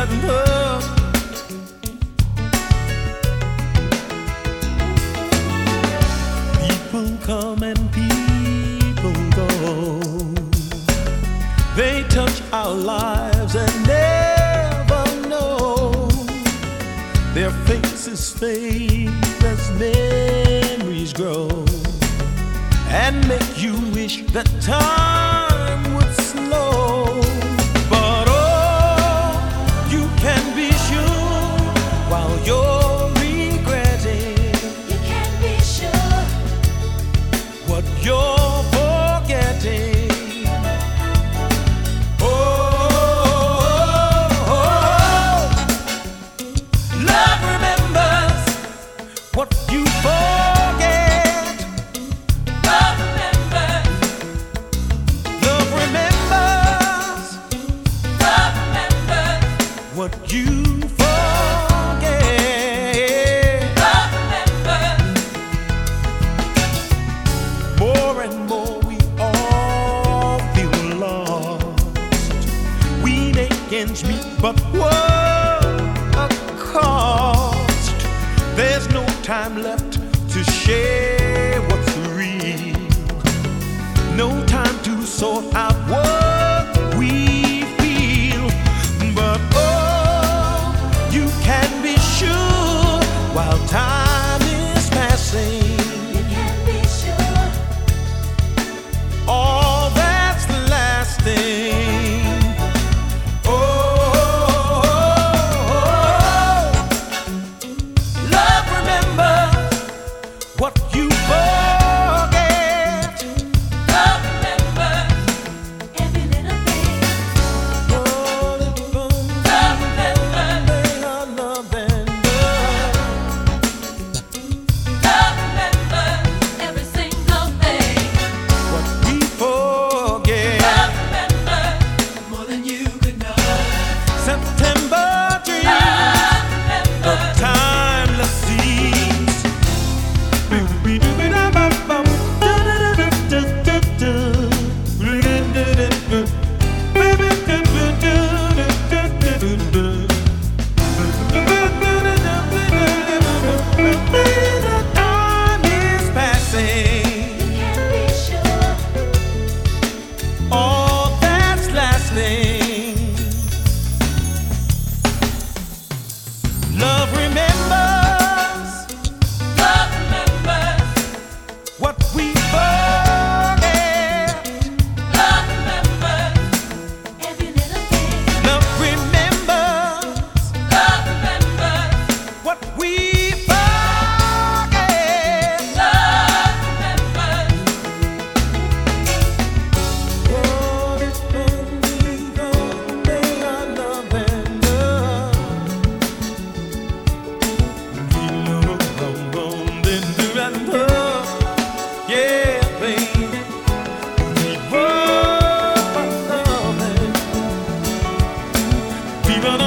and love. People come and people go. They touch our lives and never know. Their faces fade as memories grow, and make you wish that time would slow. But oh, you can be sure while you're regretting, you can be sure what you're forgetting. Oh, love remembers what you forget. love remembers, Love remembers love remembers, what you forget. love remembers, More and more we all feel lost. We make ends meet, but what a cost. There's no time left to share what's real. No time to sort out what we feel. But oh, you can be sure while time is passing, you can be sure all that's lasting. Oh, love remembers what you forget. love remembers every little thing, Oh, love remembers, love and love. love remembers every single thing, What we forget. love remembers More than you could know. September dreams love of remembers, timeless seas. Time is passing, you can be sure all that's lasting. Love remembers love remembers, what we forget. love remembers every little thing, Love remembers love remembers, what we forget. love remembers, Oh, it's only one thing I love and love. We love, then do and love. Yeah, baby. We love and love. We run